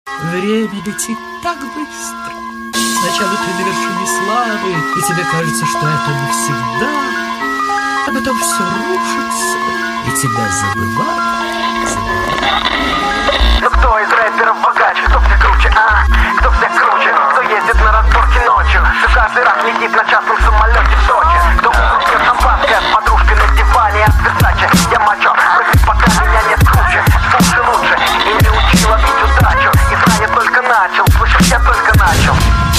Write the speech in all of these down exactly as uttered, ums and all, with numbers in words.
Время летит так быстро. Сначала ты на вершине славы, и тебе кажется, что это навсегда, а потом все рушится, и тебя забывают, забывают. Ну кто из рэперов богаче, кто все круче, а? Кто все круче, кто ездит на разборке ночью, кто каждый раз летит на частном самолете в Сочи, кто пьет шампанское с подружкой на диване от Версаче. Я мачо, прыгать пока меня нет круче, слушай лучше и не учи ловить удачу. Игра я только начал, слышишь, я только начал.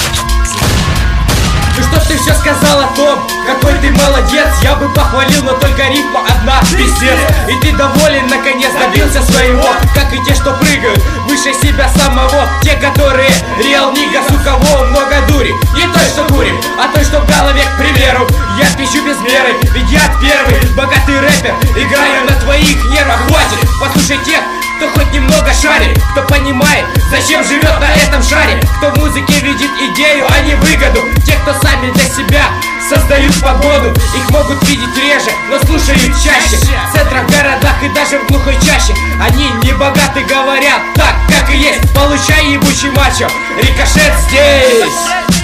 Ну что ж ты все сказал о том, какой ты молодец. Я бы похвалил, но только рифма одна, пиздец. И ты доволен, наконец добился своего, как и те, что прыгают выше себя самого. Те, которые реал нига, у кого много дури. Не той, что курим, а той, что в голове, к примеру. Я пищу без меры, ведь я первый богатый рэпер. Играю на твоих нервах, хватит. Послушай тех, кто хоть немного шарит, кто понимает, зачем живет на этом шаре, кто в музыке видит идею, а не выгоду. Те, кто сами для себя создают погоду, их могут видеть реже, но слушают чаще. В центрах, городах и даже в глухой чаще они не богаты, говорят так, как и есть. Получай, ебучий мачо, рикошет здесь.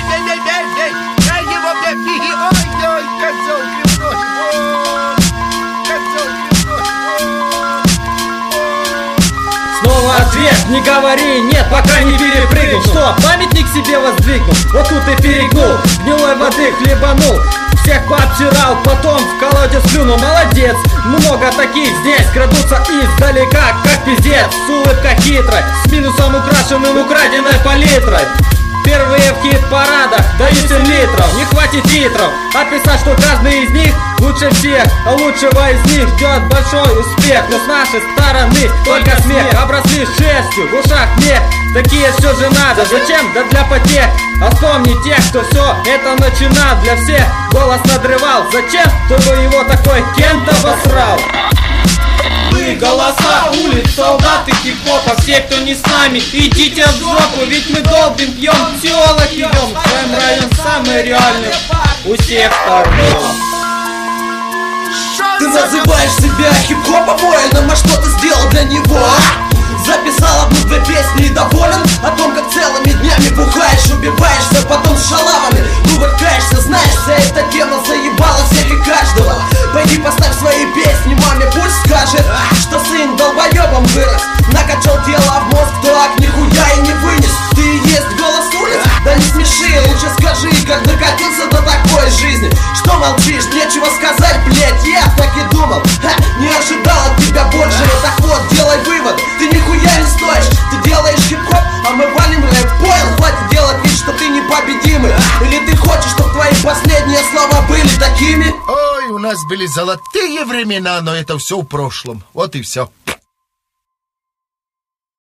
Снова ответ, не говори нет, пока не перепрыгнул. Что, памятник себе воздвигнул? Вот тут и перегнул, гнилой воды хлебанул, всех пообтирал, потом в колодец плюнул. Молодец, много таких здесь крадутся издалека, как пиздец. С улыбкой хитрой, с минусом украшенным украденной палитрой. Первые в хит-парадах дают семь литров, не хватит титров описать, что каждый из них лучше всех, а лучшего из них ждет большой успех. Но с нашей стороны только смех, обросли шерстью, в ушах мех. Такие все же надо, зачем? Да для потех. А вспомни тех, кто все это начинал, для всех голос надрывал. Зачем? Чтобы его такой Кент обосрал. Мы голоса улиц, солдаты хип-хопа. Все, кто не с нами, идите в жопу. Ведь мы долбим, пьем, тёлок идем. В своем районе самый реальный у всех сторон. Ты называешь себя хип-хопом воином, а что ты сделал для него? Записал одну-две песни и доволен о том, как целыми днями бухаешь, убиваешься потом с шалавами, кувыркаешься, знаешь, вся эта тема заебала всех и каждого. Пойди поставь свои песни маме, пусть скажет, что сын долбоебом вырос, накачал тело в мозг, так нихуя и не вынес. Ты и есть голос улиц? Да не смеши, лучше скажи, как докатился до такой жизни. Что молчишь, нечего сказать, блять, я так и думал, ха, не ожидал от тебя большего. Так вот, делай вывод, ты нихуя не стоишь. Ты делаешь хип-хоп, а мы валим рэп. Понял, хватит делать вид, что ты непобедимый. Или ты хочешь, чтобы твои последние слова были такими? Ой, у нас были золотые времена, но это все в прошлом. Вот и все.